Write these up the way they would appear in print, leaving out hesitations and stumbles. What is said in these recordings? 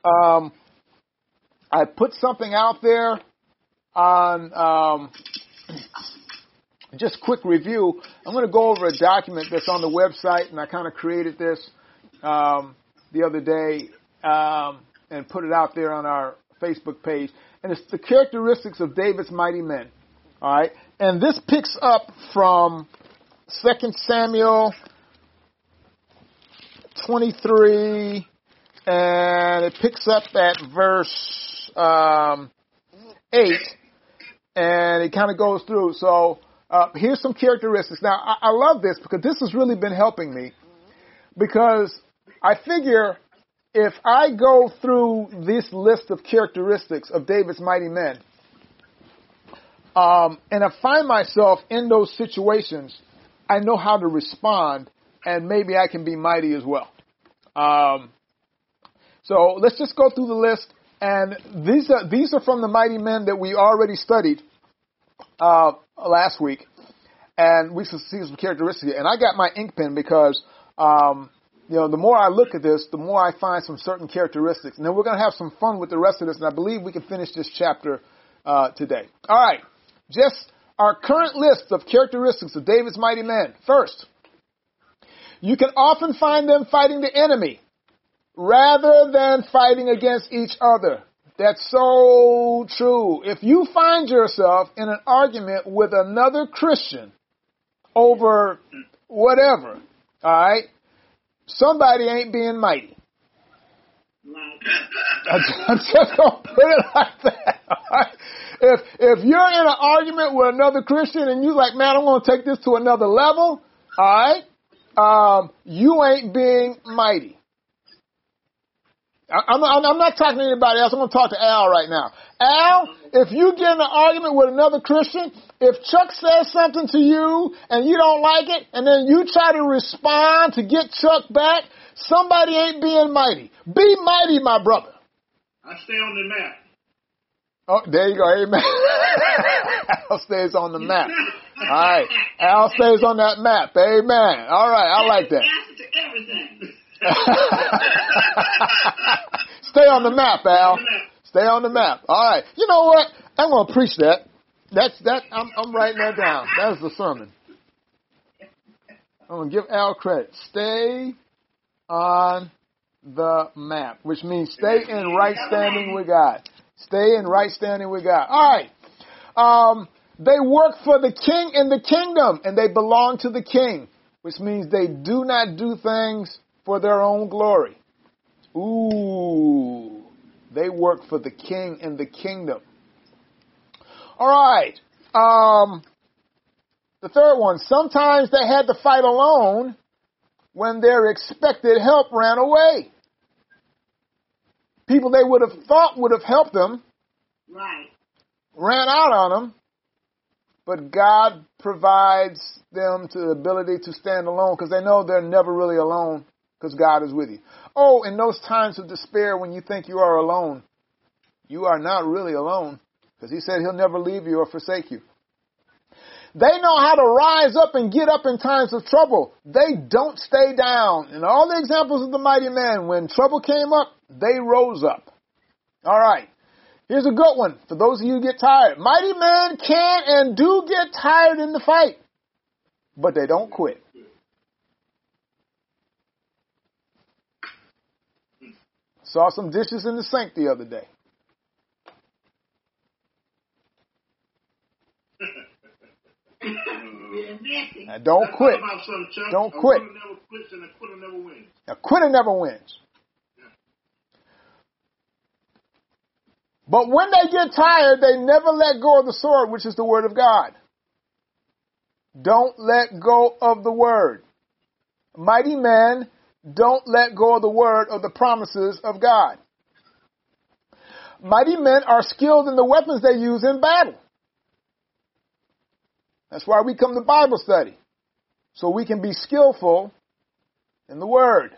I put something out there on just quick review. I'm going to go over a document that's on the website, and I kind of created this the other day and put it out there on our Facebook page. And it's the characteristics of David's mighty men. All right, and this picks up from 2 Samuel 23, and it picks up at verse 8, and it kind of goes through. So here's some characteristics. Now, I love this because this has really been helping me, because I figure if I go through this list of characteristics of David's mighty men, and I find myself in those situations, I know how to respond, and maybe I can be mighty as well. So let's just go through the list, and these are from the mighty men that we already studied last week, and we see some characteristics. And I got my ink pen because the more I look at this, the more I find some certain characteristics, and then we're going to have some fun with the rest of this, and I believe we can finish this chapter today. All right. Just our current list of characteristics of David's mighty men. First, you can often find them fighting the enemy rather than fighting against each other. That's so true. If you find yourself in an argument with another Christian over whatever, all right, somebody ain't being mighty. I'm just going to put it like that. All right? If you're in an argument with another Christian and you're like, man, I'm going to take this to another level, all right, you ain't being mighty. I'm not talking to anybody else. I'm going to talk to Al right now. Al, if you get in an argument with another Christian, if Chuck says something to you and you don't like it, and then you try to respond to get Chuck back, somebody ain't being mighty. Be mighty, my brother. I stay on the map. Oh, there you go. Amen. Al stays on the map. All right. Al stays on that map. Amen. All right. I like that. Answer to everything. Stay on the map, Al. Stay on the map. All right. You know what? I'm going to preach that. I'm writing that down. That's the sermon. I'm going to give Al credit. Stay on the map, which means stay in right standing with God. Stay in right standing with God. All right. They work for the king in the kingdom, and they belong to the king, which means they do not do things for their own glory. Ooh. They work for the king in the kingdom. All right. The third one. Sometimes they had to fight alone when their expected help ran away. People they would have thought would have helped them, right, ran out on them, but God provides them to the ability to stand alone because they know they're never really alone because God is with you. Oh, in those times of despair when you think you are alone, you are not really alone because he said he'll never leave you or forsake you. They know how to rise up and get up in times of trouble. They don't stay down. In all the examples of the mighty men, when trouble came up, they rose up. All right. Here's a good one for those of you who get tired. Mighty men can and do get tired in the fight, but they don't quit. Saw some dishes in the sink the other day. Now, don't quit. Don't quit. A quitter never wins. But when they get tired, they never let go of the sword, which is the word of God. Don't let go of the word. Mighty men don't let go of the word or the promises of God. Mighty men are skilled in the weapons they use in battle. That's why we come to Bible study, so we can be skillful in the word.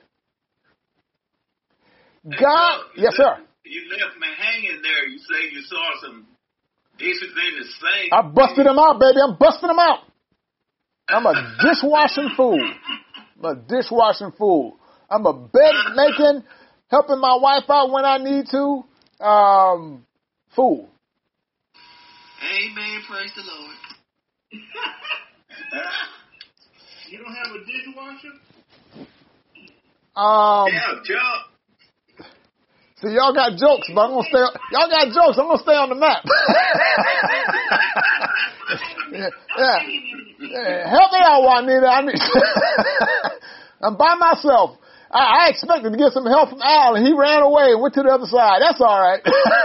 God, yes, sir. You left me hanging there. You say you saw some dishes in the sink. I busted them out, baby. I'm busting them out. I'm a dishwashing fool. I'm a dishwashing fool. I'm a bed making, helping my wife out when I need to, fool. Amen. Praise the Lord. You don't have a dishwasher? Yeah, Chuck. See, y'all got jokes, but I'm gonna stay. Y'all got jokes. I'm gonna stay on the map. yeah. Help me out, Juanita. I'm by myself. I expected to get some help from Al, and he ran away and went to the other side. That's all right.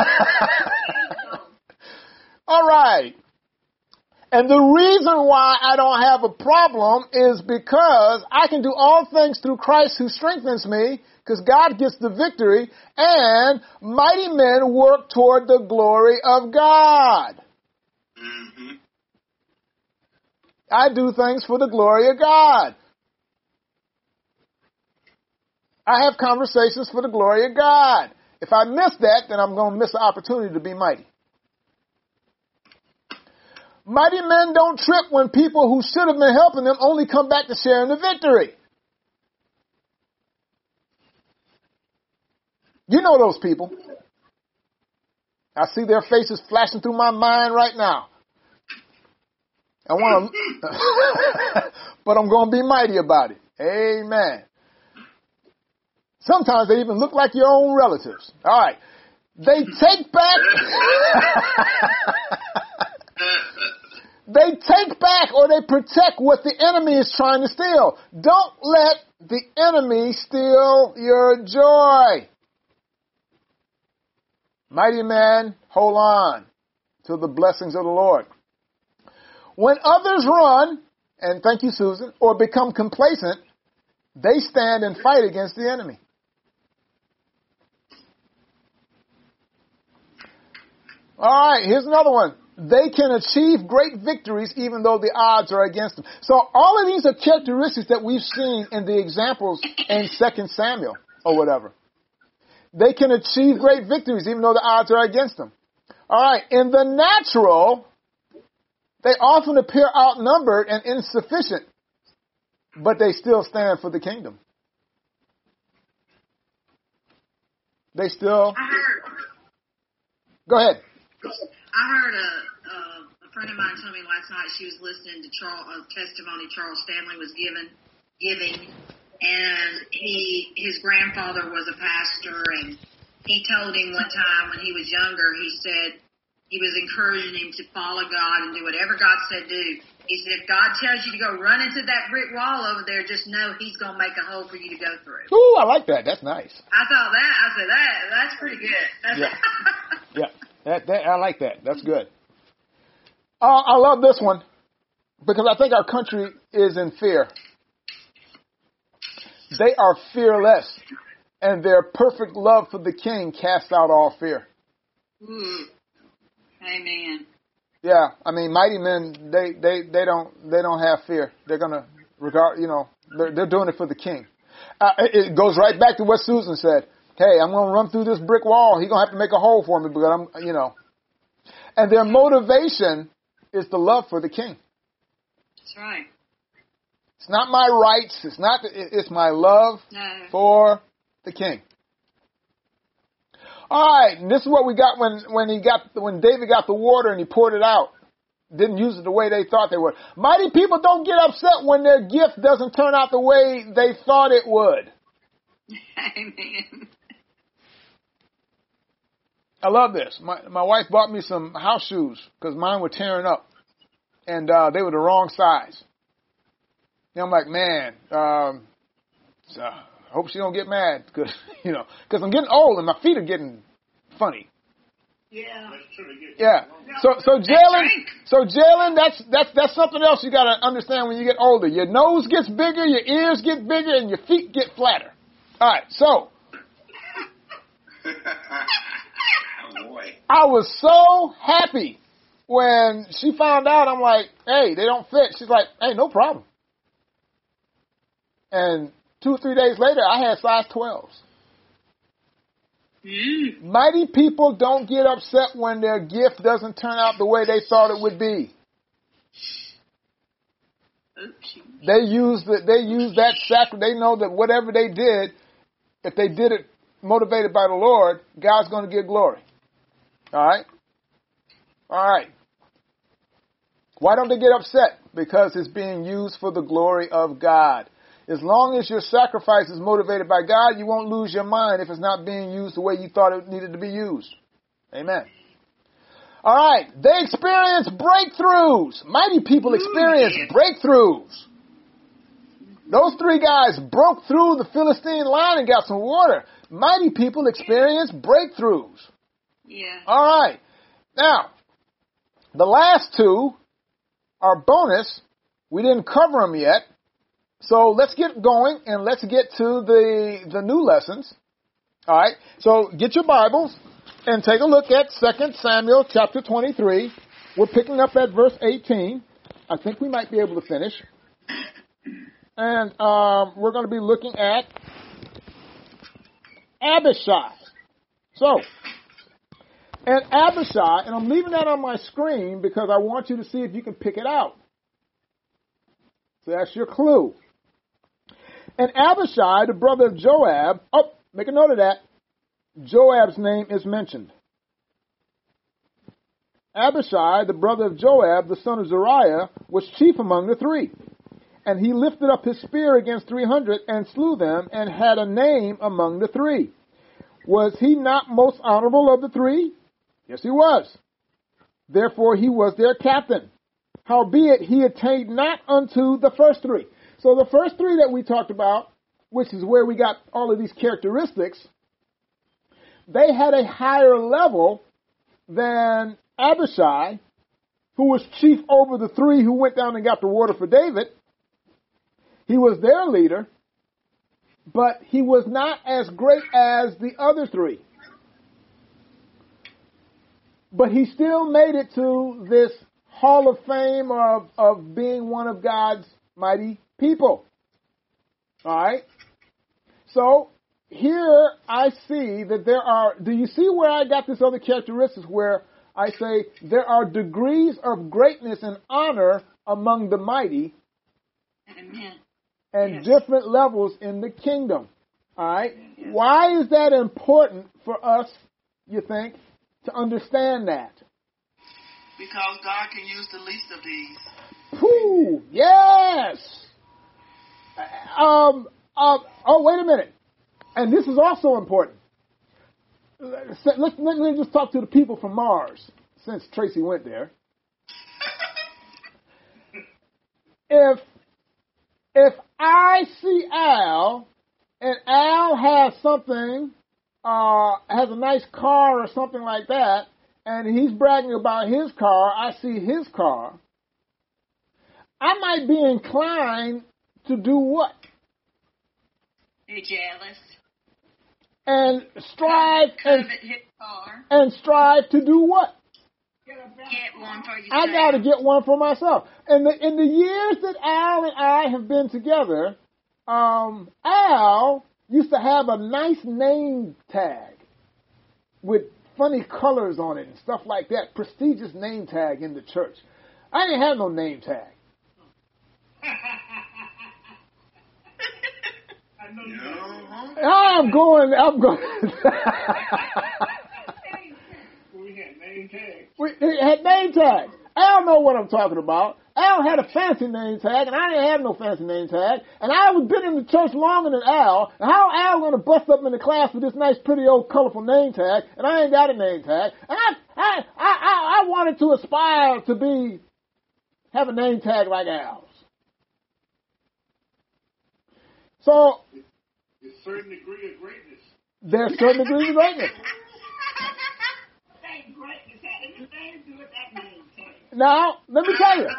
All right. And the reason why I don't have a problem is because I can do all things through Christ who strengthens me, because God gets the victory, and mighty men work toward the glory of God. Mm-hmm. I do things for the glory of God. I have conversations for the glory of God. If I miss that, then I'm going to miss the opportunity to be mighty. Mighty men don't trip when people who should have been helping them only come back to share in the victory. You know those people. I see their faces flashing through my mind right now. I want to, but I'm going to be mighty about it. Amen. Sometimes they even look like your own relatives. All right. They take back. They take back or they protect what the enemy is trying to steal. Don't let the enemy steal your joy. Mighty man, hold on to the blessings of the Lord. When others run, and thank you, Susan, or become complacent, they stand and fight against the enemy. All right, here's another one. They can achieve great victories even though the odds are against them. So all of these are characteristics that we've seen in the examples in 2 Samuel or whatever. They can achieve great victories even though the odds are against them. All right, in the natural, they often appear outnumbered and insufficient, but they still stand for the kingdom. They still... Go ahead. I heard a friend of mine tell me last night she was listening to a testimony Charles Stanley was giving, and his grandfather was a pastor, and he told him one time when he was younger, he said he was encouraging him to follow God and do whatever God said do. He said, if God tells you to go run into that brick wall over there, just know he's going to make a hole for you to go through. Ooh, I like that. That's nice. I thought that. I said, that's pretty good. Yeah. I like that. That's good. I love this one because I think our country is in fear. They are fearless, and their perfect love for the King casts out all fear. Amen. Yeah, I mean, mighty men, they don't have fear. They're gonna regard, they're doing it for the King. It goes right back to what Susan said. Hey, I'm gonna run through this brick wall. He's gonna have to make a hole for me because And their motivation is the love for the King. That's right. It's not my rights. It's my love for the King. All right, and this is what we got when David got the water and he poured it out. Didn't use it the way they thought they would. Mighty people don't get upset when their gift doesn't turn out the way they thought it would. Amen. I love this. My wife bought me some house shoes because mine were tearing up, and they were the wrong size. And I'm like, man, hope she don't get mad because I'm getting old and my feet are getting funny. Yeah. Yeah. So Jalen, that's something else you got to understand when you get older. Your nose gets bigger, your ears get bigger, and your feet get flatter. All right. So I was so happy when she found out. I'm like, hey, they don't fit. She's like, hey, no problem. And 2 or 3 days later, I had size 12s. Mighty people don't get upset when their gift doesn't turn out the way they thought it would be. They use that sacrament. They know that whatever they did, if they did it, motivated by the Lord, God's going to get glory. All right? All right. Why don't they get upset? Because it's being used for the glory of God. As long as your sacrifice is motivated by God, you won't lose your mind if it's not being used the way you thought it needed to be used. Amen. All right. They experience breakthroughs. Mighty people experience breakthroughs. Those three guys broke through the Philistine line and got some water. Mighty people experience breakthroughs. Yeah. All right. Now, the last two are bonus. We didn't cover them yet. So let's get going and let's get to the new lessons. All right. So get your Bibles and take a look at 2 Samuel chapter 23. We're picking up at verse 18. I think we might be able to finish. And we're going to be looking at Abishai. So, and Abishai, and I'm leaving that on my screen because I want you to see if you can pick it out. So that's your clue. And Abishai, the brother of Joab, make a note of that. Joab's name is mentioned. Abishai, the brother of Joab, the son of Zeruiah, was chief among the three. And he lifted up his spear against 300 and slew them and had a name among the three. Was he not most honorable of the three? Yes, he was. Therefore he was their captain. Howbeit he attained not unto the first three. So the first three that we talked about, which is where we got all of these characteristics, they had a higher level than Abishai, who was chief over the three who went down and got the water for David. He was their leader, but he was not as great as the other three. But he still made it to this Hall of Fame of being one of God's mighty people. All right? So here I see that there are, do you see where I got this other characteristics where I say there are degrees of greatness and honor among the mighty? Amen. And different levels in the kingdom. All right? Yes. Why is that important for us, you think, to understand that? Because God can use the least of these. Whew, yes! Wait a minute. And this is also important. Let me just talk to the people from Mars, since Tracy went there. If I see Al, and Al has something, has a nice car or something like that, and he's bragging about his car, I see his car, I might be inclined to do what? Be jealous. And strive covet his car. And strive to do what? Get one for yourself. I got to get one for myself. And in the years that Al and I have been together, Al used to have a nice name tag with funny colors on it and stuff like that. Prestigious name tag in the church. I didn't have no name tag. I'm going. We had name tags. We had name tags. Al know what I'm talking about. Al had a fancy name tag, and I didn't have no fancy name tag. And I was been in the church longer than Al. And how Al going to bust up in the class with this nice, pretty old, colorful name tag, and I ain't got a name tag? And I wanted to aspire to have a name tag like Al's. So there's a certain degree of greatness. There's certain degrees of greatness. Now, let me tell you.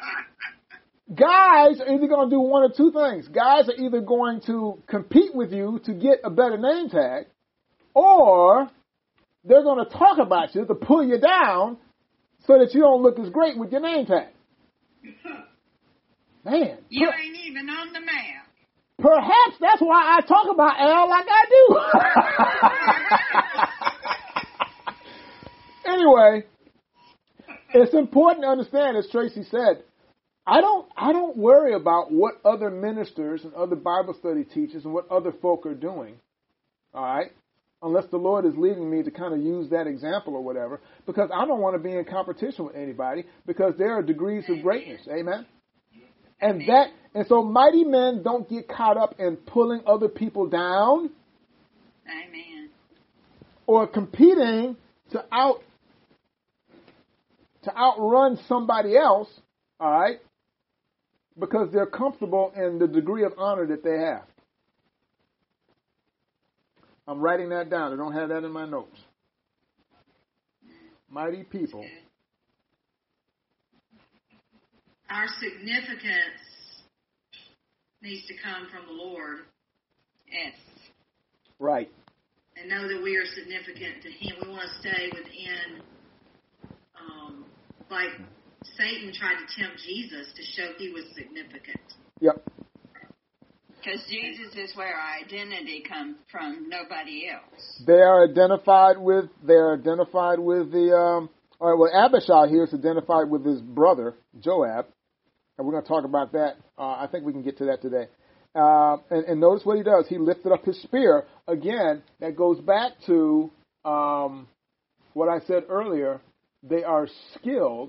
Guys are either going to do one of two things. Guys are either going to compete with you to get a better name tag, or they're going to talk about you to pull you down so that you don't look as great with your name tag. Man. You ain't even on the map. Perhaps that's why I talk about Al like I do. Anyway, it's important to understand, as Tracy said, I don't worry about what other ministers and other Bible study teachers and what other folk are doing. All right? unless the Lord is leading me to kind of use that example or whatever, because I don't want to be in competition with anybody, because there are degrees of greatness. Amen. And so mighty men don't get caught up in pulling other people down. Amen. Or competing to outrun somebody else, all right, because they're comfortable in the degree of honor that they have. I'm writing that down. I don't have that in my notes. Mighty people. Our significance needs to come from the Lord. Yes. Right. And know that we are significant to Him. We want to stay within, like Satan tried to tempt Jesus to show He was significant. Yep. Because Jesus is where our identity comes from, nobody else. They are identified with the, all right, well, Abishai here is identified with his brother, Joab. And we're going to talk about that. I think we can get to that today. And notice what he does. He lifted up his spear. Again, that goes back to what I said earlier. They are skilled.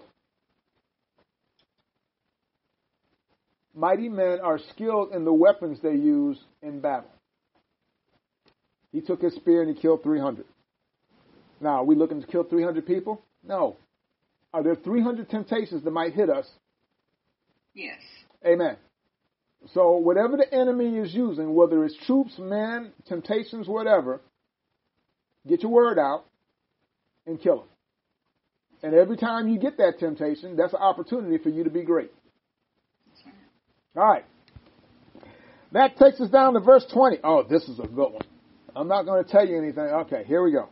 Mighty men are skilled in the weapons they use in battle. He took his spear and he killed 300. Now, are we looking to kill 300 people? No. Are there 300 temptations that might hit us? Yes. Amen. So whatever the enemy is using, whether it's troops, men, temptations, whatever, get your word out and kill them. And every time you get that temptation, that's an opportunity for you to be great. All right. That takes us down to verse 20. Oh, this is a good one. I'm not going to tell you anything. Okay, here we go.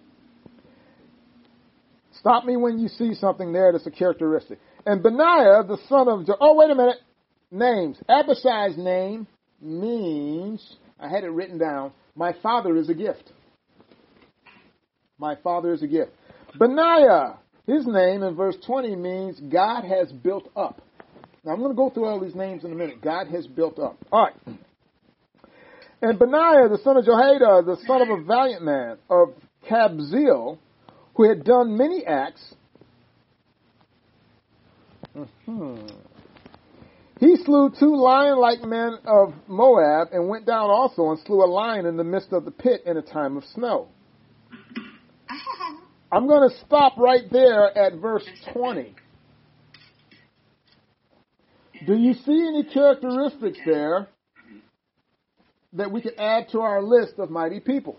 Stop me when you see something there that's a characteristic. And Benaiah, the son of... Oh, wait a minute. Names. Abishai's name means... I had it written down. My father is a gift. My father is a gift. Benaiah, his name in verse 20 means God has built up. Now, I'm going to go through all these names in a minute. God has built up. All right. And Benaiah, the son of Jehoiada, the son of a valiant man of Kabzeel, who had done many acts. He slew 2 lion-like men of Moab and went down also and slew a lion in the midst of the pit in a time of snow. I'm going to stop right there at verse 20. Do you see any characteristics there that we could add to our list of mighty people?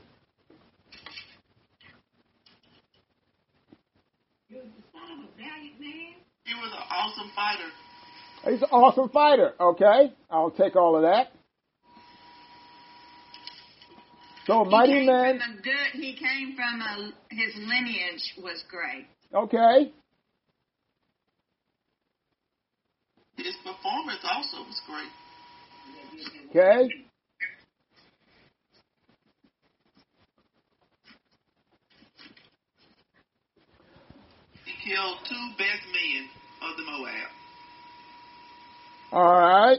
He was an awesome fighter. He's an awesome fighter. Okay, I'll take all of that. So, mighty man. He came from his lineage was great. Okay. His performance also was great. Okay. He killed 2 best men of the Moab. All right.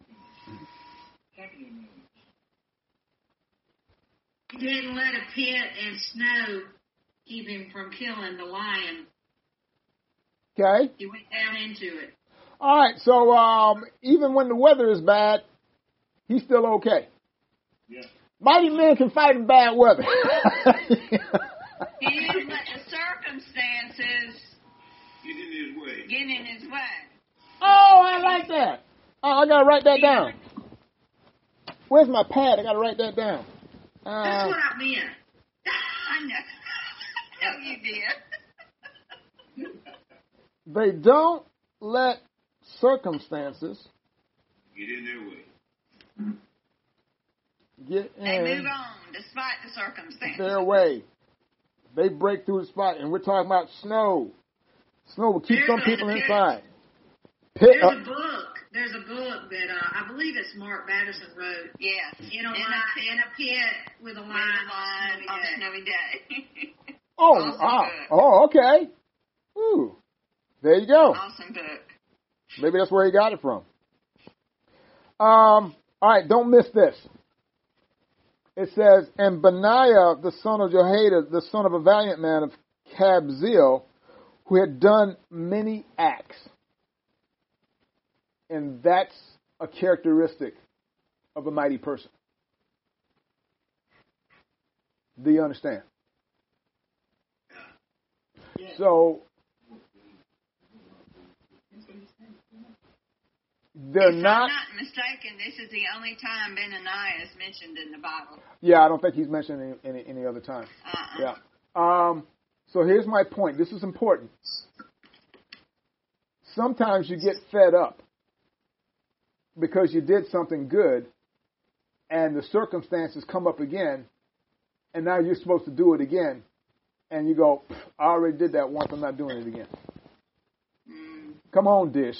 He didn't let a pit and snow keep him from killing the lion. Okay. He went down into it. All right. So even when the weather is bad, he's still okay. Yeah. Mighty men can fight in bad weather. He didn't let the circumstances get in his way. Oh, I like that. Oh, I got to write that down. Where's my pad? I got to write that down. That's what I meant. I know. No, you did. They don't let circumstances Get in their way. get They in move on despite the circumstances. their way. They break through the spot, and we're talking about snow. Snow will keep some people inside. There's a book. There's a book that I believe it's Mark Batterson wrote. Yes. In a pit with a lion on a snowy day. Oh, okay. Ooh, there you go. Awesome book. Maybe that's where he got it from. All right, don't miss this. It says, and Benaiah, the son of Jehoiada, the son of a valiant man of Kabzeel, who had done many acts. And that's a characteristic of a mighty person. Do you understand? So, they're if not... I'm not mistaken, this is the only time Benaniah is mentioned in the Bible. Yeah, I don't think he's mentioned any other time. Yeah. So here's my point. This is important. Sometimes you get fed up because you did something good and the circumstances come up again and now you're supposed to do it again and you go, I already did that once, I'm not doing it again. Come on, Dish.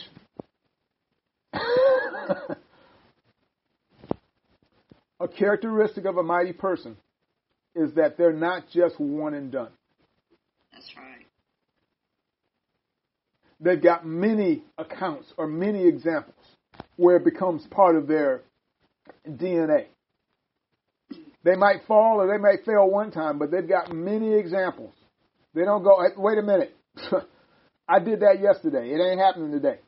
A characteristic of a mighty person is that they're not just one and done. That's right. They've got many accounts or many examples where it becomes part of their DNA. They might fall or they might fail one time, but they've got many examples. They don't go, hey, wait a minute, I did that yesterday. It ain't happening today.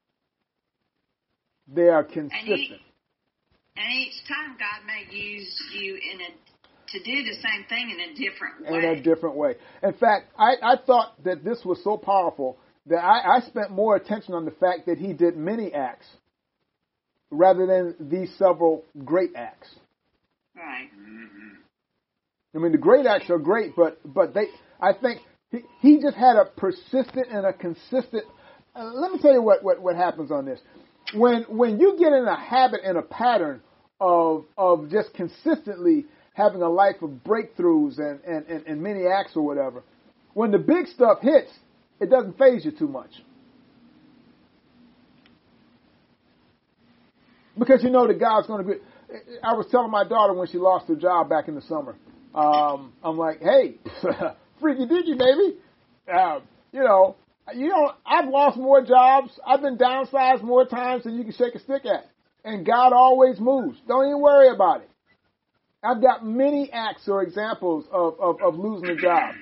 They are consistent. And each time God may use you to do the same thing in a different way. In a different way. In fact, I thought that this was so powerful that I spent more attention on the fact that he did many acts rather than these several great acts. Right. I mean, the great acts are great, but I think he just had a persistent and a consistent. Let me tell you what happens on this. When you get in a habit and a pattern of just consistently having a life of breakthroughs and many acts or whatever, when the big stuff hits, it doesn't faze you too much. Because you know that God's going to be. I was telling my daughter when she lost her job back in the summer, I'm like, hey, freaky deaky, baby. I've lost more jobs. I've been downsized more times than you can shake a stick at. And God always moves. Don't even worry about it. I've got many acts or examples of losing a job.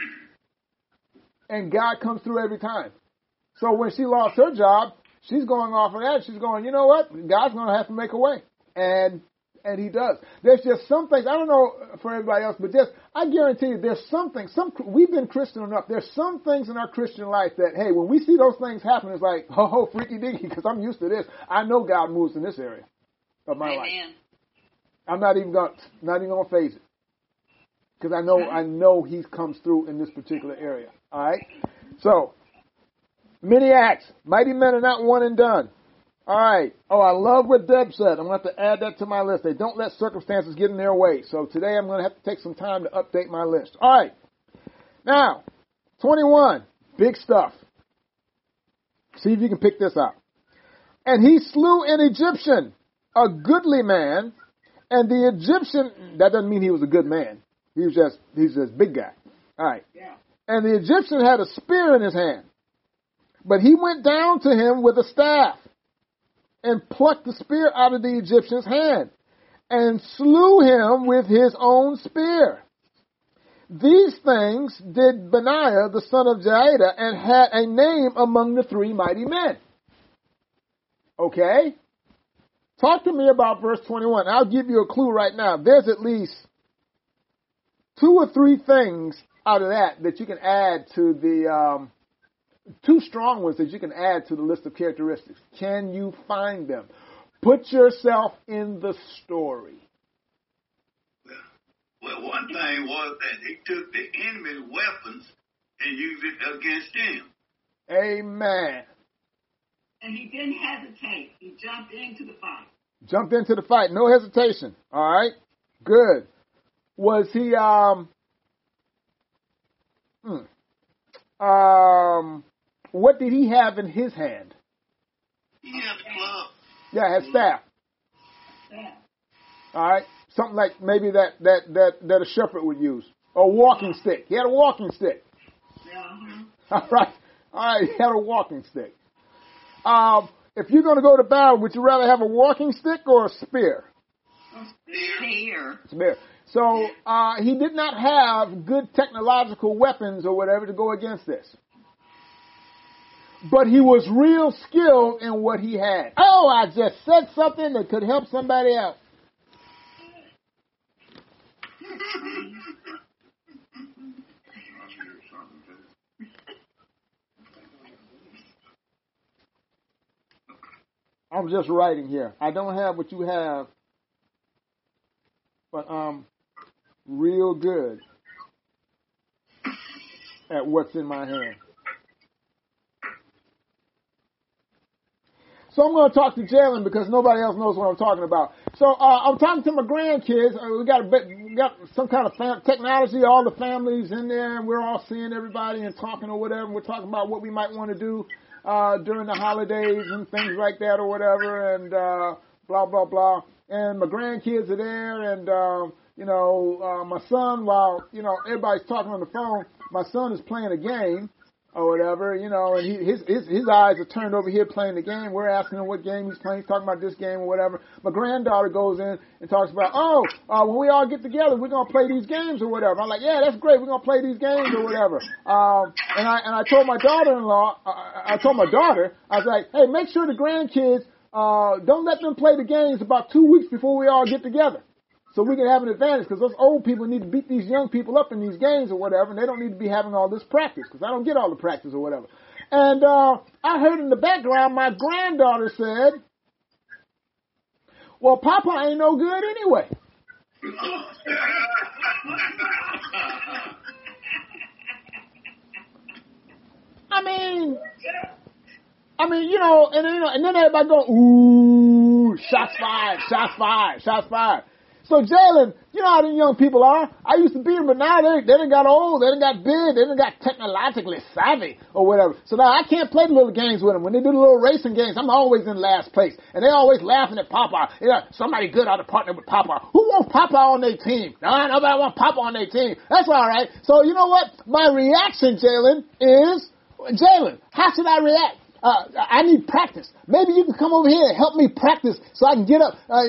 And God comes through every time. So when she lost her job, she's going off of that. She's going, you know what? God's going to have to make a way. And he does. There's just some things, I don't know for everybody else, but I guarantee you there's something, we've been Christian enough, there's some things in our Christian life that, hey, when we see those things happen, it's like, oh, freaky deaky, because I'm used to this. I know God moves in this area of my life. I'm not even going to phase it. Because I know he comes through in this particular area. All right? So, many acts. Mighty men are not one and done. All right. Oh, I love what Deb said. I'm going to have to add that to my list. They don't let circumstances get in their way. So today I'm going to have to take some time to update my list. All right. Now, 21. Big stuff. See if you can pick this out. And he slew an Egyptian, a goodly man, and the Egyptian, that doesn't mean he was a good man. He's just big guy. All right. Yeah. And the Egyptian had a spear in his hand. But he went down to him with a staff and plucked the spear out of the Egyptian's hand and slew him with his own spear. These things did Benaiah, the son of Jehoiada, and had a name among the three mighty men. Okay? Talk to me about verse 21. I'll give you a clue right now. There's at least 2 or 3 things out of that you can add to the 2 strong ones that you can add to the list of characteristics. Can you find them? Put yourself in the story. Well, one thing was that he took the enemy's weapons and used it against him. Amen. And he didn't hesitate. He jumped into the fight. Jumped into the fight. No hesitation. All right. Good. Was he, what did he have in his hand? He had a club. Yeah, his staff. All right. Something like maybe that a shepherd would use. A walking stick. He had a walking stick. All right. All right. He had a walking stick. If you're going to go to battle, would you rather have a walking stick or a spear? Fear. It's a bear. So he did not have good technological weapons or whatever to go against this. But he was real skilled in what he had. Oh, I just said something that could help somebody out. I'm just writing here. I don't have what you have, but I'm real good at what's in my hand. So I'm going to talk to Jalen because nobody else knows what I'm talking about. So I'm talking to my grandkids. We got some kind of technology. All the families in there, and we're all seeing everybody and talking or whatever. We're talking about what we might want to do during the holidays and things like that or whatever, and blah blah blah. And my grandkids are there, and my son, while everybody's talking on the phone, my son is playing a game or whatever, and his eyes are turned over here playing the game. We're asking him what game he's playing. He's talking about this game or whatever. My granddaughter goes in and talks about, when we all get together, we're going to play these games or whatever. I'm like, yeah, that's great. We're going to play these games or whatever. And I told my daughter-in-law, I was like, hey, make sure the grandkids, don't let them play the games about 2 weeks before we all get together. So we can have an advantage, because those old people need to beat these young people up in these games or whatever, and they don't need to be having all this practice, because I don't get all the practice or whatever. And I heard in the background my granddaughter said, well, Papa ain't no good anyway. I mean, and then everybody go, ooh, shots fired, shots fired, shots fired. So Jalen, you know how them young people are. I used to beat them, but now they done got old, they done got big, they done got technologically savvy or whatever. So now I can't play the little games with them. When they do the little racing games, I'm always in last place. And they always laughing at Papa. Somebody good ought to partner with Papa. Who wants Papa on their team? No, nobody wants Papa on their team. That's all right. So you know what? My reaction, Jalen, is, Jalen, how should I react? I need practice. Maybe you can come over here and help me practice so I can get up,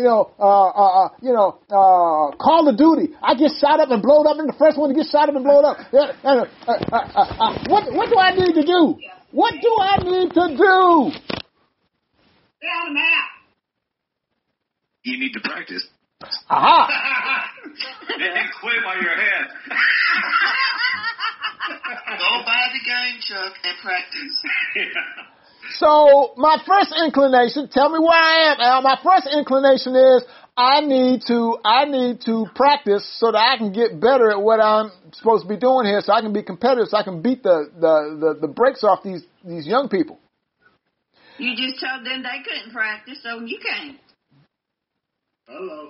Call of Duty. I get shot up and blowed up. I'm the first one to get shot up and blowed up. What do I need to do? What do I need to do? Stay on the map. You need to practice. Aha! And quit while you're ahead. Go buy the game, Chuck, and practice. So my first inclination, tell me where I am, Al. My first inclination is I need to practice so that I can get better at what I'm supposed to be doing here, so I can be competitive, so I can beat the brakes off these young people. You just told them they couldn't practice, so you can't. Hello.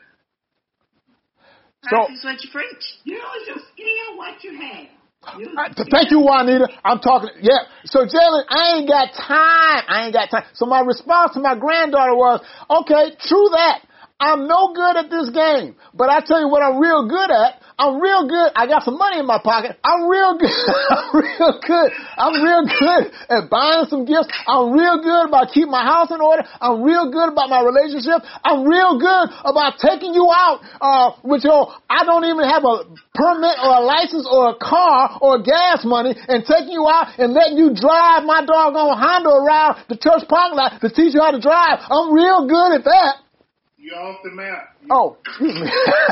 Practice what you preach. Use your skill, what you have. Thank you, Juanita. I'm talking. Yeah. So, Jalen, I ain't got time. So my response to my granddaughter was, okay, true that. I'm no good at this game, but I tell you what I'm real good at. I'm real good. I got some money in my pocket. I'm real good. I'm real good at buying some gifts. I'm real good about keeping my house in order. I'm real good about my relationship. I'm real good about taking you out, I don't even have a permit or a license or a car or gas money, and taking you out and letting you drive my doggone Honda around the church parking lot to teach you how to drive. I'm real good at that. You're off the map. Oh, excuse me.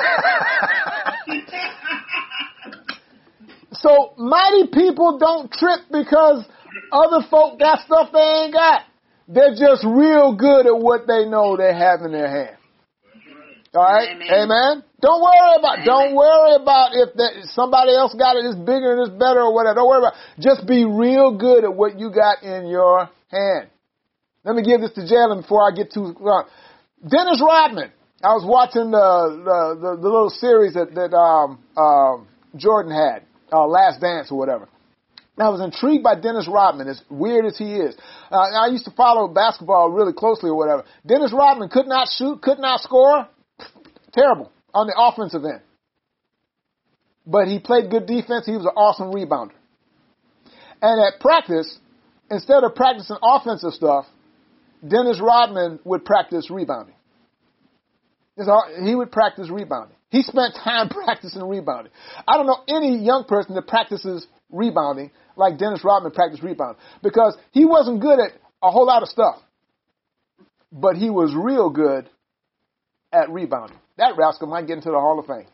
So mighty people don't trip because other folk got stuff they ain't got. They're just real good at what they know they have in their hand. All right? Amen. Don't worry about if somebody else got it, it's bigger and it's better or whatever. Don't worry about it. Just be real good at what you got in your hand. Let me give this to Jalen before I get too long. Dennis Rodman. I was watching the little series that Jordan had, Last Dance or whatever. And I was intrigued by Dennis Rodman, as weird as he is. I used to follow basketball really closely or whatever. Dennis Rodman could not shoot, could not score. Terrible on the offensive end. But he played good defense. He was an awesome rebounder. And at practice, instead of practicing offensive stuff, Dennis Rodman would practice rebounding. He would practice rebounding. He spent time practicing rebounding. I don't know any young person that practices rebounding like Dennis Rodman practiced rebounding, because he wasn't good at a whole lot of stuff, but he was real good at rebounding. That rascal might get into the Hall of Fame.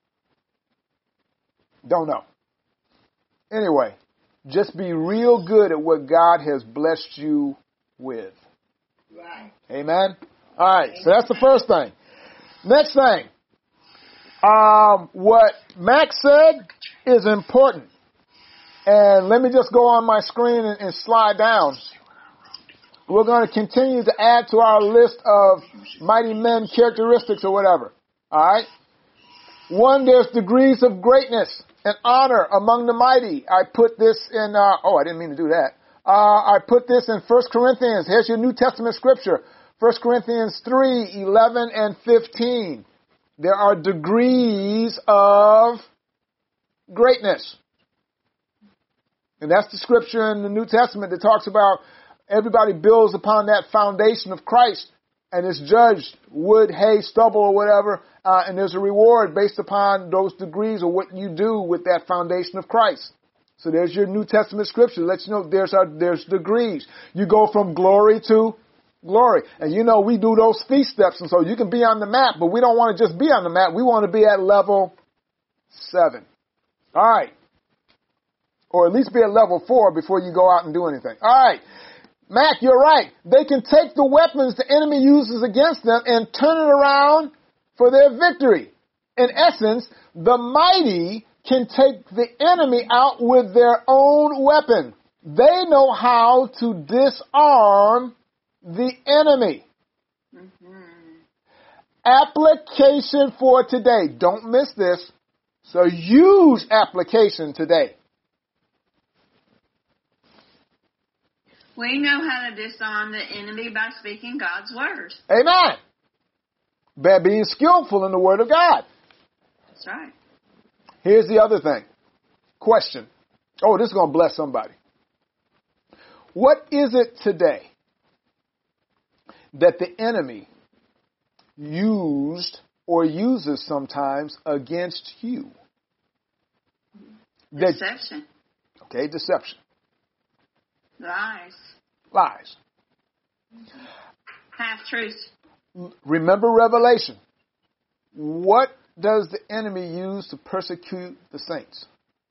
Don't know. Anyway, just be real good at what God has blessed you with. Right. Amen? All right, so that's the first thing. Next thing. What Max said is important. And let me just go on my screen and slide down. We're going to continue to add to our list of mighty men characteristics or whatever. All right? 1, there's degrees of greatness and honor among the mighty. I put this in, I didn't mean to do that. I put this in 1 Corinthians. Here's your New Testament scripture. 1 Corinthians 3:11 and 15. There are degrees of greatness. And that's the scripture in the New Testament that talks about everybody builds upon that foundation of Christ, and it's judged wood, hay, stubble, or whatever, and there's a reward based upon those degrees or what you do with that foundation of Christ. So there's your New Testament scripture. Lets you know there's degrees. You go from glory to glory. And you know we do those feast steps, and so you can be on the map, but we don't want to just be on the map. We want to be at level 7. All right. Or at least be at level 4 before you go out and do anything. All right. Mac, you're right. They can take the weapons the enemy uses against them and turn it around for their victory. In essence, the mighty can take the enemy out with their own weapon. They know how to disarm the enemy. Mm-hmm. Application for today. Don't miss this. So huge application today. We know how to disarm the enemy by speaking God's words. Amen. By being skillful in the Word of God. That's right. Here's the other thing. Question. Oh, this is going to bless somebody. What is it today that the enemy used or uses sometimes against you? Deception. Okay, deception. Lies. Half-truths. Remember Revelation. What does the enemy use to persecute the saints?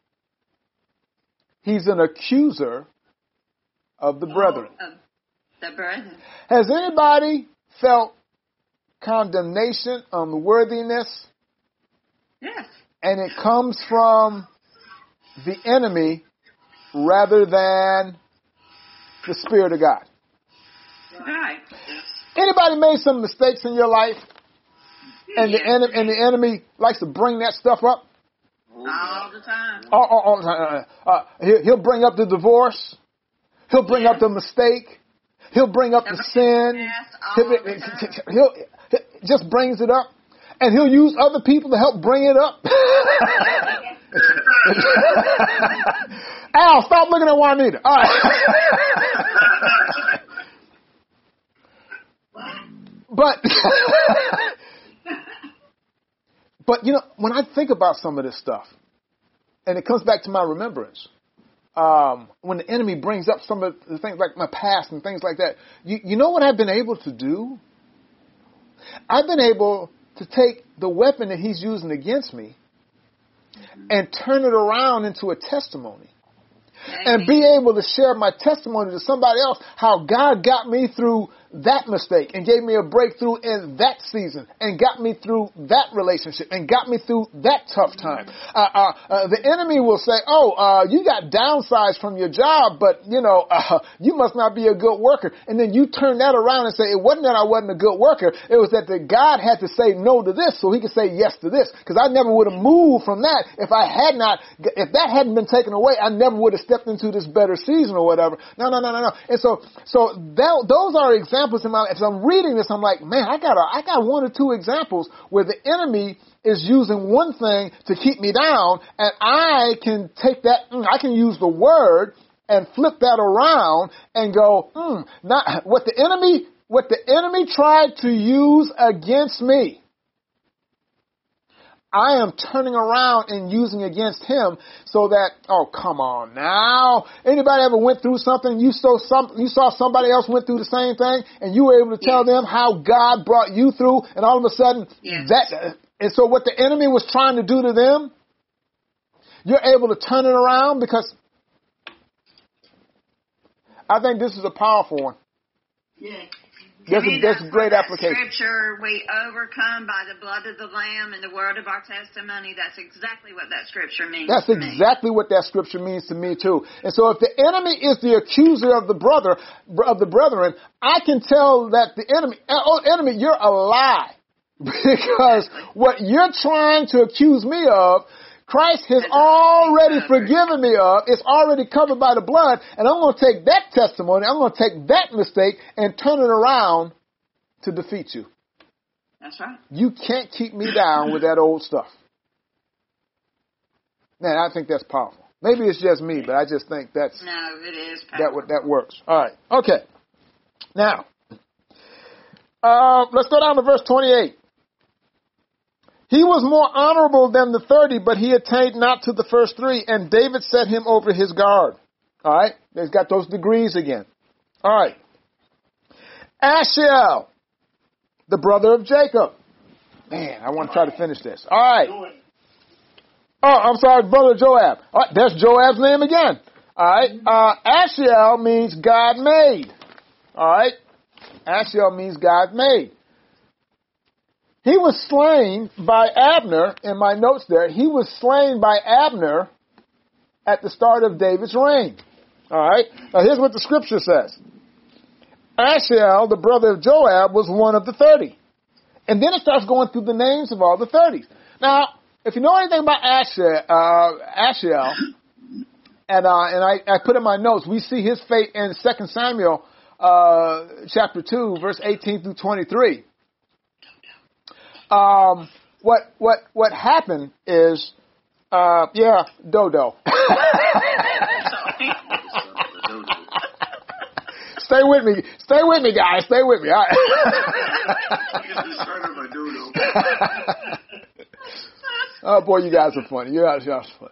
He's an accuser of the brethren. Of the brethren. Has anybody felt condemnation, unworthiness? Yes. And it comes from the enemy rather than the Spirit of God. Right. Anybody made some mistakes in your life, and the enemy likes to bring that stuff up? All the time. All the time. He'll bring up the divorce. He'll bring up the mistake. He'll bring up the sin. He'll just brings it up, and he'll use other people to help bring it up. Al, stop looking at Juanita. All right. But you know, when I think about some of this stuff, and it comes back to my remembrance, when the enemy brings up some of the things like my past and things like that, you know what I've been able to do? I've been able to take the weapon that he's using against me and turn it around into a testimony. And be able to share my testimony to somebody else, how God got me through that mistake and gave me a breakthrough in that season and got me through that relationship and got me through that tough time. The enemy will say, you got downsized from your job, but, you must not be a good worker. And then you turn that around and say, it wasn't that I wasn't a good worker. It was that God had to say no to this so he could say yes to this. Because I never would have moved from that if that hadn't been taken away, I never would have stepped into this better season or whatever. No. And so those are examples in my life. As I'm reading this, I'm like, man, I got 1 or 2 examples where the enemy is using one thing to keep me down, and I can take that, I can use the word and flip that around and go, not what the enemy tried to use against me. I am turning around and using against him so that, oh, come on now. Anybody ever went through something, you saw somebody else went through the same thing, and you were able to tell them how God brought you through, and all of a sudden, and so what the enemy was trying to do to them, you're able to turn it around, because I think this is a powerful one. Yeah. That's a great application. Scripture, we overcome by the blood of the Lamb and the word of our testimony. That's exactly what that scripture means. That's exactly what that scripture means to me too. And so if the enemy is the accuser of the brethren, I can tell that the enemy, you're a lie. Because what you're trying to accuse me of, Christ has already forgiven me of. It's already covered by the blood. And I'm going to take that testimony, I'm going to take that mistake and turn it around to defeat you. That's right. You can't keep me down with that old stuff. Man, I think that's powerful. Maybe it's just me, but I just think that's... No, it is powerful. That works. All right. Okay. Now, let's go down to verse 28. He was more honorable than the 30, but he attained not to the first 3, and David set him over his guard. All right? They've got those degrees again. All right. Ashiel, the brother of Jacob. Man, I want to try to finish this. All right. Oh, I'm sorry, brother Joab. All right, there's Joab's name again. All right. Ashiel means God made. All right. Ashiel means God made. He was slain by Abner, in my notes there, he was slain by Abner at the start of David's reign. All right? Now here's what the scripture says. Ashiel, the brother of Joab, was one of the 30. And then it starts going through the names of all the 30s. Now, if you know anything about Ashiel, and I put in my notes, we see his fate in 2 Samuel chapter 2, verse 18 through 23. What happened is, Dodo. Stay with me, guys. Stay with me. All right. Oh boy, you guys are funny. You guys are funny.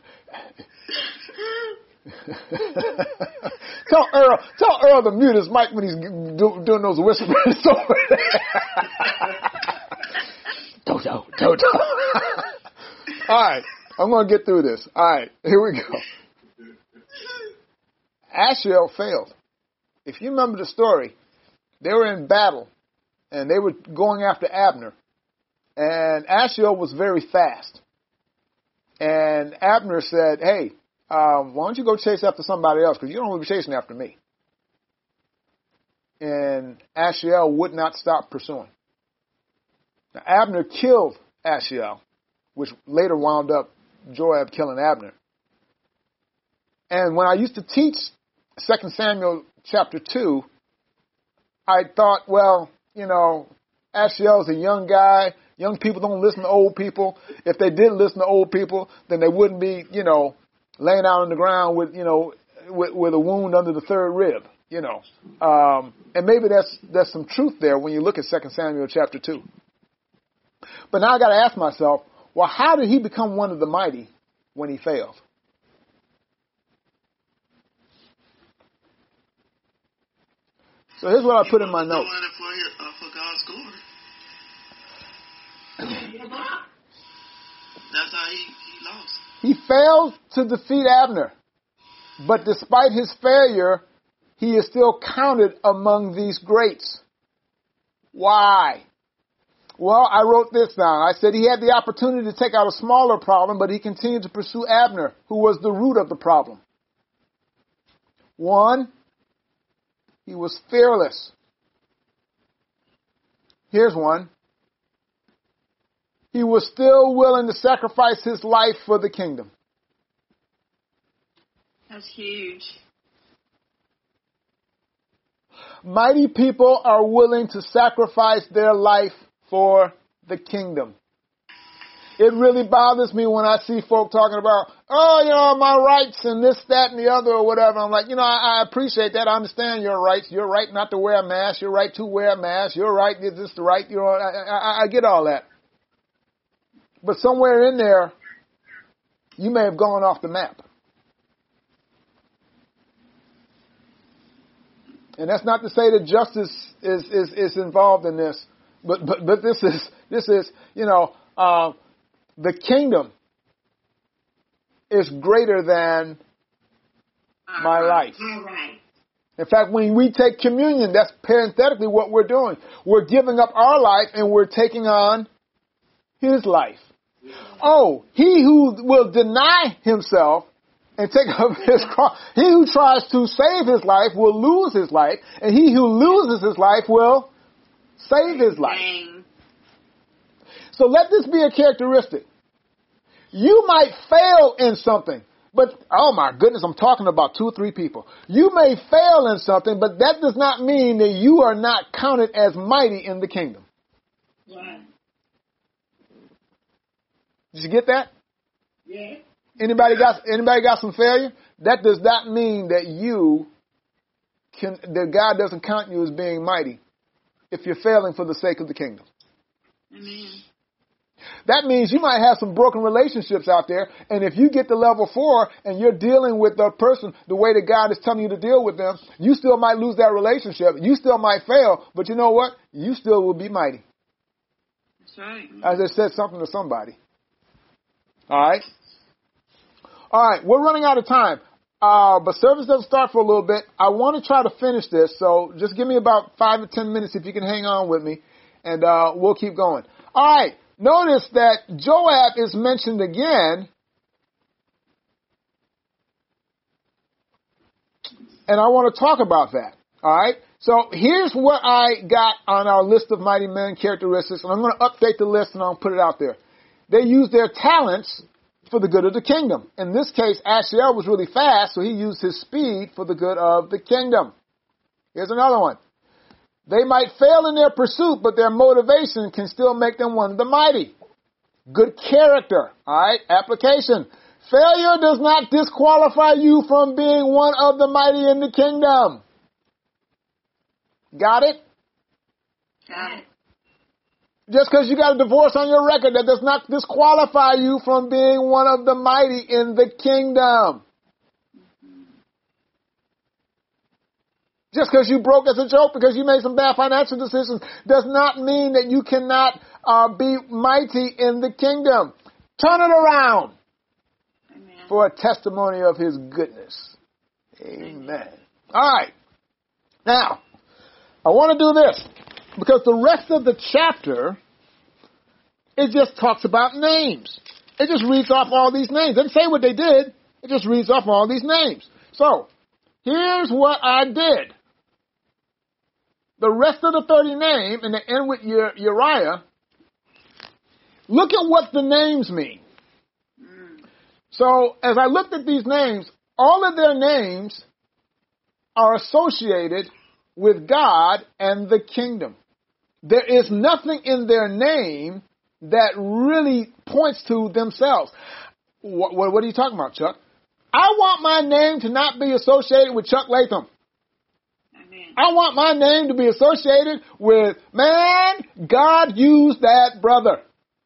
Tell Earl to mute his mic when he's doing those whispers over there. Dodo. All right, I'm going to get through this. All right, here we go. Ashiel failed. If you remember the story, they were in battle, and they were going after Abner. And Ashiel was very fast. And Abner said, hey, why don't you go chase after somebody else, because you don't want to be chasing after me. And Ashiel would not stop pursuing. Now, Abner killed Ashiel, which later wound up Joab killing Abner. And when I used to teach 2 Samuel chapter 2, I thought, well, Ashiel's a young guy. Young people don't listen to old people. If they did listen to old people, then they wouldn't be, laying out on the ground with a wound under the third rib, And maybe there's some truth there when you look at 2 Samuel chapter 2. But now I got to ask myself, well, how did he become one of the mighty when he failed? So here's what I put in my notes. For God's glory. That's how he lost. He failed to defeat Abner. But despite his failure, he is still counted among these greats. Why? Well, I wrote this down. I said he had the opportunity to take out a smaller problem, but he continued to pursue Abner, who was the root of the problem. 1, he was fearless. Here's one. He was still willing to sacrifice his life for the kingdom. That's huge. Mighty people are willing to sacrifice their life for the kingdom. It really bothers me when I see folk talking about, my rights and this, that, and the other or whatever. I'm like, I appreciate that. I understand your rights. You're right not to wear a mask. You're right to wear a mask. You're right. This is the right. I get all that. But somewhere in there, you may have gone off the map. And that's not to say that justice is involved in this, but this is the kingdom is greater than my life. All right. In fact, when we take communion, that's parenthetically what we're doing. We're giving up our life and we're taking on his life. Oh, he who will deny himself and take up his cross, he who tries to save his life will lose his life, and he who loses his life will save his life. So let this be a characteristic. You might fail in something, but, oh my goodness, I'm talking about 2 or 3 people. You may fail in something, but that does not mean that you are not counted as mighty in the kingdom. Yeah. Did you get that? Yeah. Anybody got some failure? That does not mean that that God doesn't count you as being mighty if you're failing for the sake of the kingdom. Amen. That means you might have some broken relationships out there, and if you get to level 4 and you're dealing with the person the way that God is telling you to deal with them, you still might lose that relationship. You still might fail, but you know what? You still will be mighty. That's right. I just said something to somebody. All right? All right, we're running out of time, but service doesn't start for a little bit. I want to try to finish this, so just give me about 5 or 10 minutes if you can hang on with me, and we'll keep going. All right, notice that Joab is mentioned again, and I want to talk about that. All right, so here's what I got on our list of mighty men characteristics, and I'm going to update the list and I'll put it out there. They use their talents for the good of the kingdom. In this case, Ashiel was really fast, so he used his speed for the good of the kingdom. Here's another one. They might fail in their pursuit, but their motivation can still make them one of the mighty. Good character. All right, application. Failure does not disqualify you from being one of the mighty in the kingdom. Got it? Got it. Just because you got a divorce on your record, that does not disqualify you from being one of the mighty in the kingdom. Just because you broke as a joke, because you made some bad financial decisions, does not mean that you cannot be mighty in the kingdom. Turn it around. Amen. For a testimony of his goodness. Amen. All right. Now, I want to do this. Because the rest of the chapter, it just talks about names. It just reads off all these names. It doesn't say what they did. It just reads off all these names. So, here's what I did. The rest of the 30 names, and they end with Uriah, look at what the names mean. So, as I looked at these names, all of their names are associated with God and the kingdom. There is nothing in their name that really points to themselves. What are you talking about, Chuck? I want my name to not be associated with Chuck Latham. Amen. I want my name to be associated with, man, God used that brother.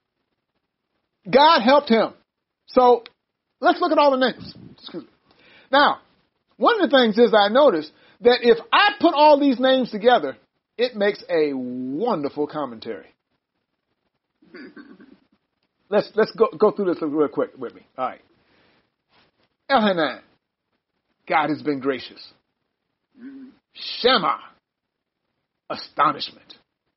God helped him. So let's look at all the names. Excuse me. Now, one of the things is I noticed that if I put all these names together, it makes a wonderful commentary. Let's go through this real quick with me. All right. Elhanan, God has been gracious. Shema, astonishment.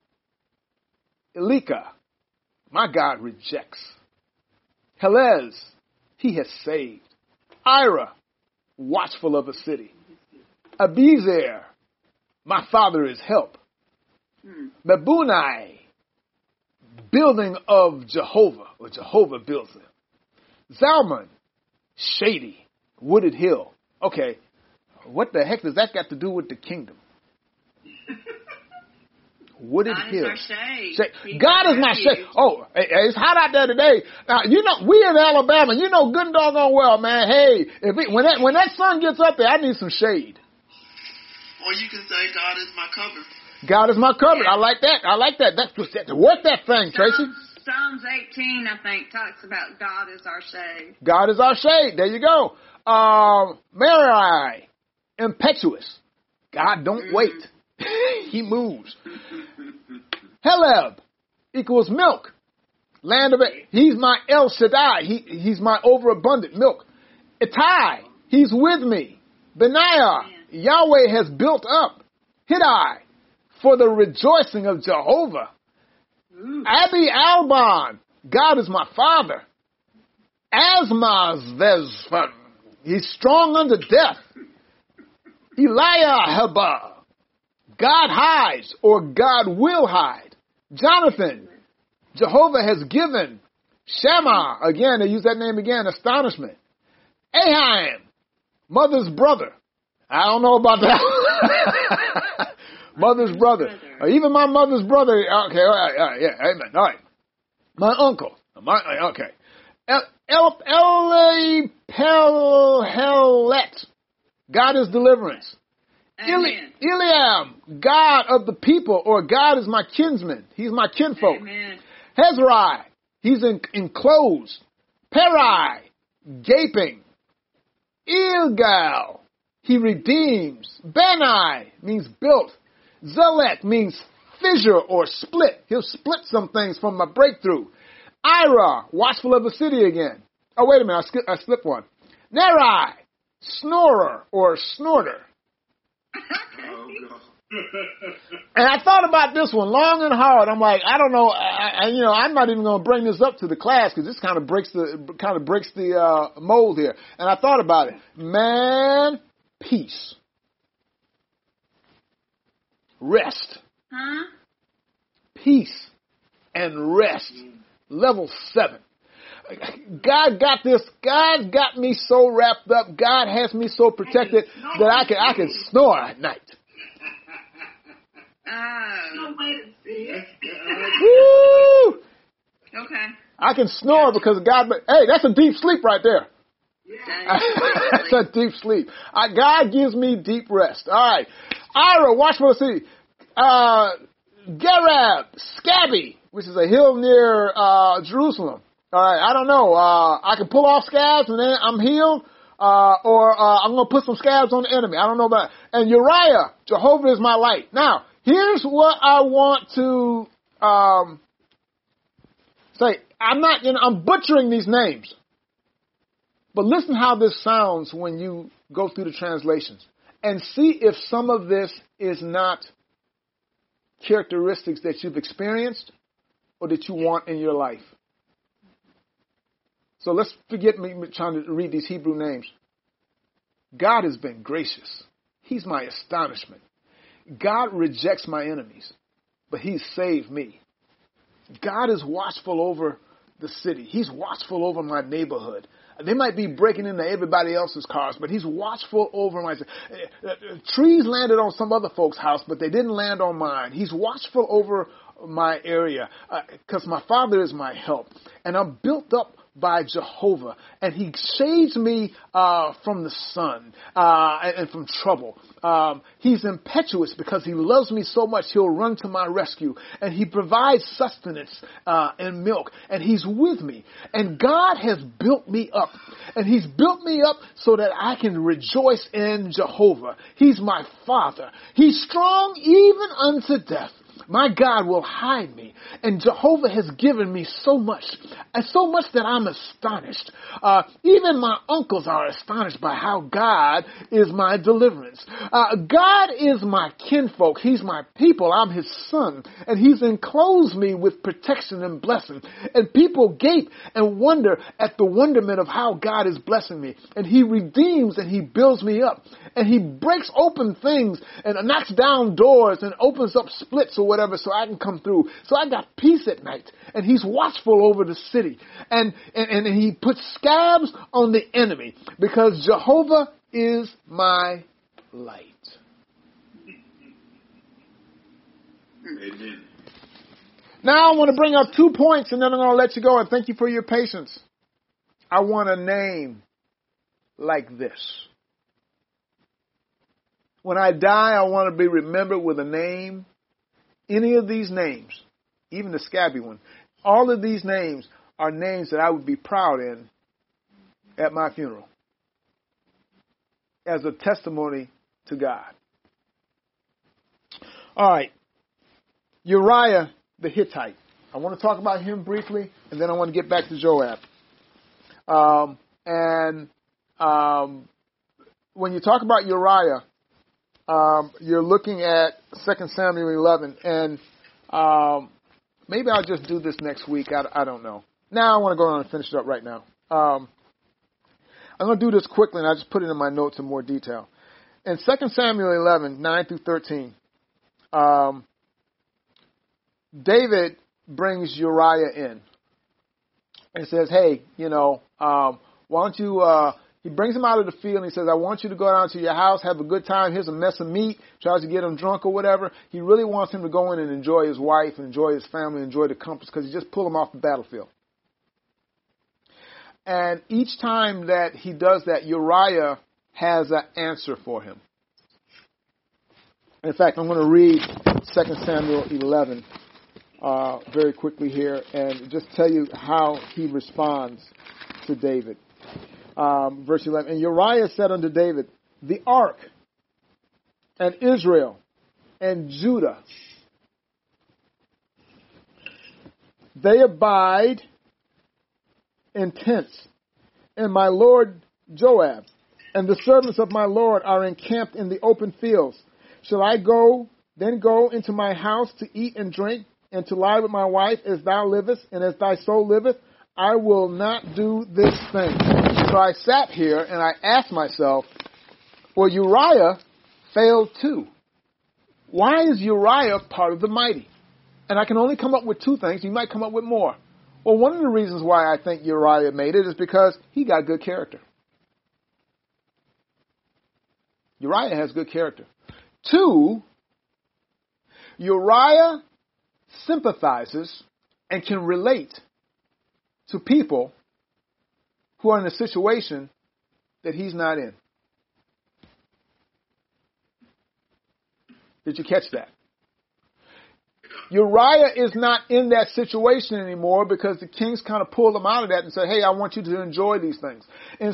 Elika, my God rejects. Helez, he has saved. Ira, watchful of a city. Abizer, my father is help. Mebunai, building of Jehovah, or Jehovah builds them. Zalman, shady, wooded hill. Okay, what the heck does that got to do with the kingdom? Wooded God hill. is our shade. God is my shade. Oh, it's hot out there today. Now, you know, we in Alabama, you know good and doggone well, man. Hey, when that sun gets up there, I need some shade. Or you can say, God is my cover. God is my cover. Yeah. I like that. Work that thing, Tracy. Psalms 18, I think, talks about God is our shade. God is our shade. There you go. Mary, impetuous. God don't wait. He moves. Heleb equals milk. Land of it. He's my El Shaddai. He's my overabundant milk. Ittai, he's with me. Benaiah, Yahweh has built up. Hiddai, for the rejoicing of Jehovah. Abi Alban, God is my father. Asmaz Vezvan, he's strong unto death. Eliahaba, God hides or God will hide. Jonathan, Jehovah has given. Shammah, again, they use that name again, astonishment. Ahiam, mother's brother. I don't know about that. Mother's brother. Even my mother's brother. Okay, all right, yeah, amen. All right. My uncle. Okay. Elipelhelet, God is deliverance. Eliam, God of the people, or God is my kinsman. He's my kinfolk. Amen. Hezrai, he's enclosed. Perai, gaping. Ilgal, he redeems. Benai means built. Zelek means fissure or split. He'll split some things from my breakthrough. Ira, watchful of the city again. Oh, wait a minute, I slipped one. Nerai, snorer or snorter. And I thought about this one long and hard. I'm like, I don't know. I'm not even going to bring this up to the class because this kind of breaks the mold here. And I thought about it. Man, peace, rest, peace, and rest. Level 7. God got this. God got me so wrapped up. God has me so protected that I can snore at night. No way to see it. Woo! Okay. I can snore because God. Hey, that's a deep sleep right there. Yeah. That's a deep sleep. God gives me deep rest. All right. Ira, watch for the city. Gerab, Scabby, which is a hill near Jerusalem. All right. I don't know. I can pull off scabs and then I'm healed. Or I'm going to put some scabs on the enemy. I don't know about it. And Uriah, Jehovah is my light. Now, here's what I want to say. I'm butchering these names. But listen how this sounds when you go through the translations. And see if some of this is not characteristics that you've experienced or that you want in your life. So let's forget me trying to read these Hebrew names. God has been gracious. He's my astonishment. God rejects my enemies, but He's saved me. God is watchful over the city. He's watchful over my neighborhood. They might be breaking into everybody else's cars, but He's watchful over my... Trees landed on some other folks' house, but they didn't land on mine. He's watchful over my area because my Father is my help. And I'm built up by Jehovah, and He shades me from the sun and from trouble. He's impetuous because He loves me so much. He'll run to my rescue, and He provides sustenance and milk, and He's with me. And God has built me up, and He's built me up so that I can rejoice in Jehovah. He's my Father. He's strong even unto death. My God will hide me. And Jehovah has given me so much, and so much that I'm astonished. Even my uncles are astonished by how God is my deliverance. God is my kinfolk. He's my people. I'm His son. And He's enclosed me with protection and blessing. And people gape and wonder at the wonderment of how God is blessing me. And He redeems and He builds me up. And He breaks open things and knocks down doors and opens up splits or whatever so I can come through. So I got peace at night. And He's watchful over the city. And He puts scabs on the enemy because Jehovah is my light. Amen. Now I want to bring up 2 points and then I'm going to let you go, and thank you for your patience. I want a name like this. When I die, I want to be remembered with a name. Any of these names, even the scabby one, All of these names are names that I would be proud in at my funeral as a testimony to God. All right. Uriah the Hittite. I want to talk about him briefly, and then I want to get back to Joab. When you talk about Uriah, you're looking at 2 Samuel 11, and maybe I'll just do this next week. I don't know. Now I want to go on and finish it up right now. I'm going to do this quickly, and I just put it in my notes in more detail. In 2 Samuel 11, 9 through 13, David brings Uriah in and says, hey, why don't you, he brings him out of the field and he says, I want you to go down to your house, have a good time. Here's a mess of meat, tries to get him drunk or whatever. He really wants him to go in and enjoy his wife and enjoy his family, enjoy the comforts, because he just pulled him off the battlefield. And each time that he does that, Uriah has an answer for him. In fact, I'm going to read 2 Samuel 11 very quickly here and just tell you how he responds to David. Verse 11, and Uriah said unto David, the ark and Israel and Judah, they abide in tents, and my lord Joab and the servants of my lord are encamped in the open fields. Shall I go into my house to eat and drink, and to lie with my wife as thou livest, and as thy soul liveth? I will not do this thing. So I sat here and I asked myself, well, Uriah failed too. Why is Uriah part of the mighty? And I can only come up with two things. You might come up with more. Well, one of the reasons why I think Uriah made it is because he got good character. Uriah has good character. Two, Uriah sympathizes and can relate to people who are in a situation that he's not in. Did you catch that? Uriah is not in that situation anymore because the kings kind of pulled him out of that and said, hey, I want you to enjoy these things. I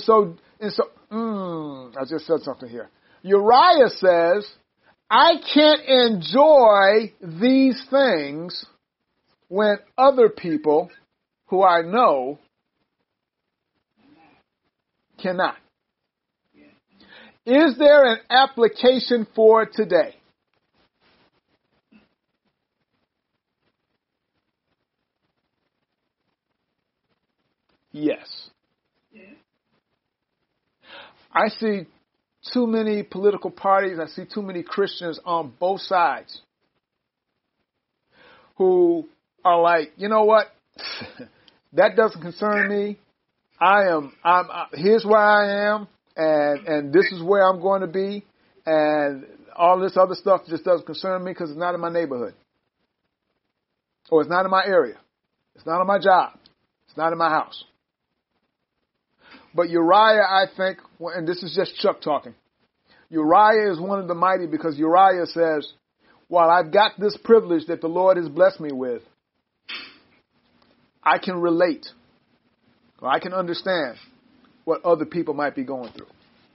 just said something here. Uriah says, I can't enjoy these things when other people who I know cannot. Is there an application for today? Yes. I see too many political parties. I see too many Christians on both sides who are like, you know what? That doesn't concern me. Here's where I am, and this is where I'm going to be, and all this other stuff just doesn't concern me because it's not in my neighborhood, or it's not in my area, it's not on my job, it's not in my house. But Uriah, I think, and this is just Chuck talking, Uriah is one of the mighty because Uriah says, while I've got this privilege that the Lord has blessed me with, I can relate, or I can understand what other people might be going through.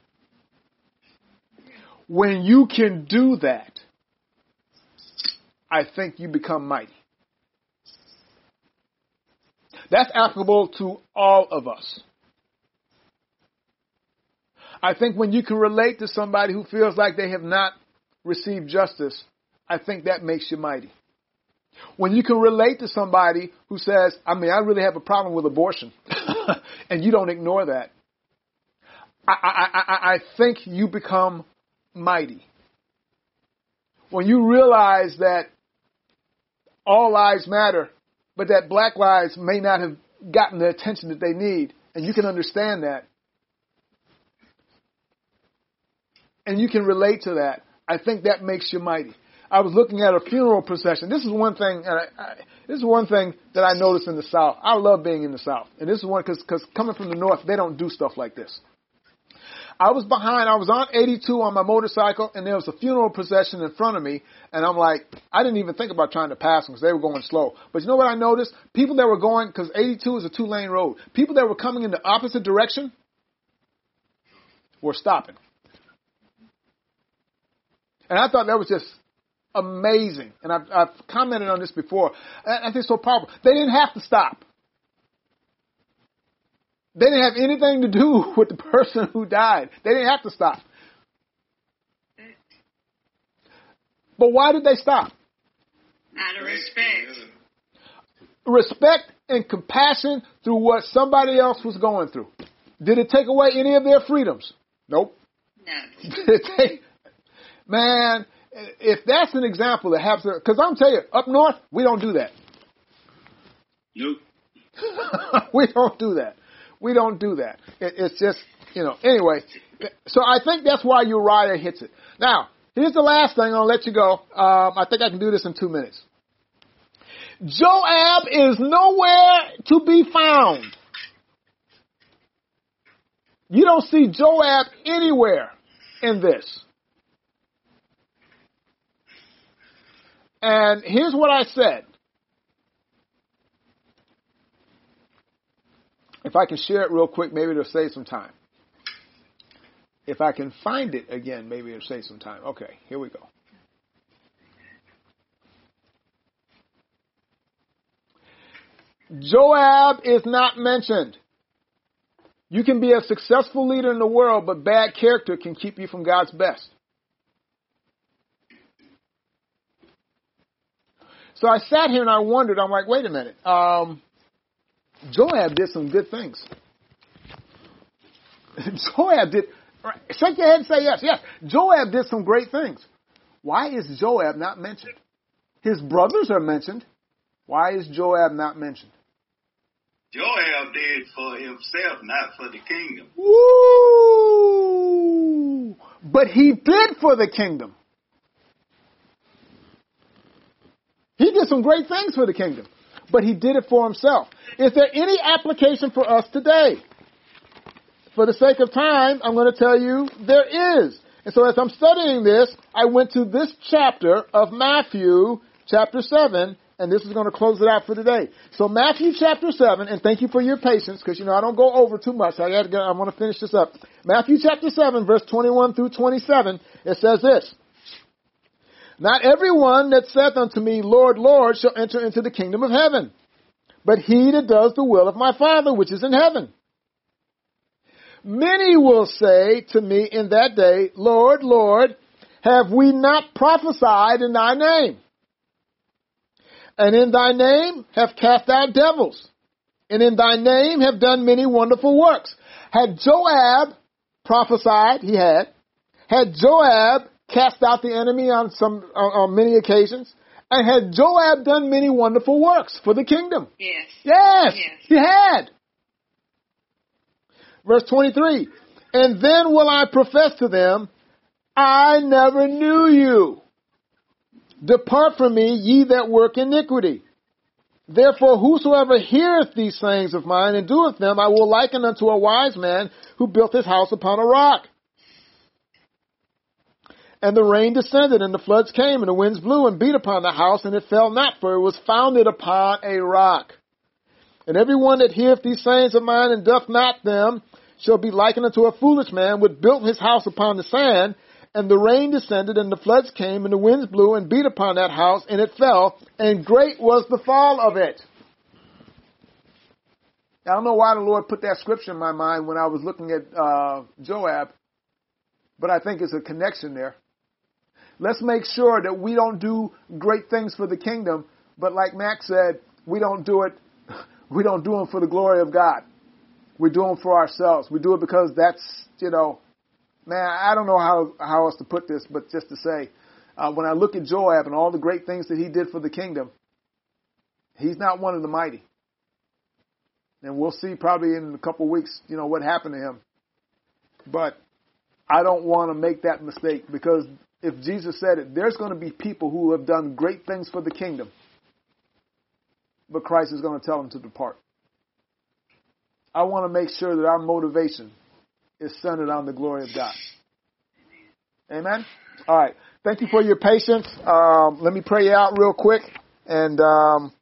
When you can do that, I think you become mighty. That's applicable to all of us. I think when you can relate to somebody who feels like they have not received justice, I think that makes you mighty. When you can relate to somebody who says, I really have a problem with abortion, and you don't ignore that, I think you become mighty. When you realize that all lives matter, but that black lives may not have gotten the attention that they need, and you can understand that, and you can relate to that, I think that makes you mighty. I was looking at a funeral procession. This is one thing, this is one thing that I noticed in the South. I love being in the South, and this is one because coming from the North, they don't do stuff like this. I was behind. I was on 82 on my motorcycle, and there was a funeral procession in front of me. And I'm like, I didn't even think about trying to pass them because they were going slow. But you know what I noticed? People that were going, because 82 is a 2-lane road, people that were coming in the opposite direction were stopping. And I thought that was just amazing. And I've commented on this before. I think it's so powerful. They didn't have to stop. They didn't have anything to do with the person who died. They didn't have to stop. But why did they stop? Out of respect. Respect and compassion through what somebody else was going through. Did it take away any of their freedoms? Nope. No. Did it take... Man, if that's an example that happens, because I'm telling you, up north, we don't do that. Nope. We don't do that. We don't do that. It's just, anyway. So I think that's why Uriah hits it. Now, here's the last thing. I'll let you go. I think I can do this in 2 minutes. Joab is nowhere to be found. You don't see Joab anywhere in this. And here's what I said. If I can share it real quick, maybe it'll save some time. If I can find it again, maybe it'll save some time. Okay, here we go. Joab is not mentioned. You can be a successful leader in the world, but bad character can keep you from God's best. So I sat here and I wondered, I'm like, wait a minute. Joab did some good things. Joab did, shake your head and say yes. Yes, Joab did some great things. Why is Joab not mentioned? His brothers are mentioned. Why is Joab not mentioned? Joab did for himself, not for the kingdom. Woo! But he did for the kingdom. He did some great things for the kingdom, but he did it for himself. Is there any application for us today? For the sake of time, I'm going to tell you there is. And so as I'm studying this, I went to this chapter of Matthew, chapter 7, and this is going to close it out for today. So Matthew chapter 7, and thank you for your patience, because, I don't go over too much. I want to finish this up. Matthew chapter 7, verse 21 through 27, it says this. Not everyone that saith unto me, Lord, Lord, shall enter into the kingdom of heaven, but he that does the will of my Father which is in heaven. Many will say to me in that day, Lord, Lord, have we not prophesied in thy name? And in thy name have cast out devils, and in thy name have done many wonderful works. Had Joab prophesied, he had Joab cast out the enemy on many occasions, and had Joab done many wonderful works for the kingdom? Yes. Yes, he had. Verse 23, and then will I profess to them, I never knew you. Depart from me, ye that work iniquity. Therefore, whosoever heareth these sayings of mine and doeth them, I will liken unto a wise man who built his house upon a rock. And the rain descended, and the floods came, and the winds blew and beat upon the house, and it fell not, for it was founded upon a rock. And every one that heareth these sayings of mine and doth not them shall be likened unto a foolish man which built his house upon the sand, and the rain descended, and the floods came, and the winds blew and beat upon that house, and it fell, and great was the fall of it. I don't know why the Lord put that scripture in my mind when I was looking at Joab, but I think it's a connection there. Let's make sure that we don't do great things for the kingdom, but like Max said, we don't do them for the glory of God. We do them for ourselves. We do it because that's, man, I don't know how else to put this, but just to say, when I look at Joab and all the great things that he did for the kingdom, he's not one of the mighty. And we'll see probably in a couple of weeks, what happened to him. But I don't want to make that mistake, because if Jesus said it, there's going to be people who have done great things for the kingdom, but Christ is going to tell them to depart. I want to make sure that our motivation is centered on the glory of God. Amen? All right. Thank you for your patience. Let me pray you out real quick, and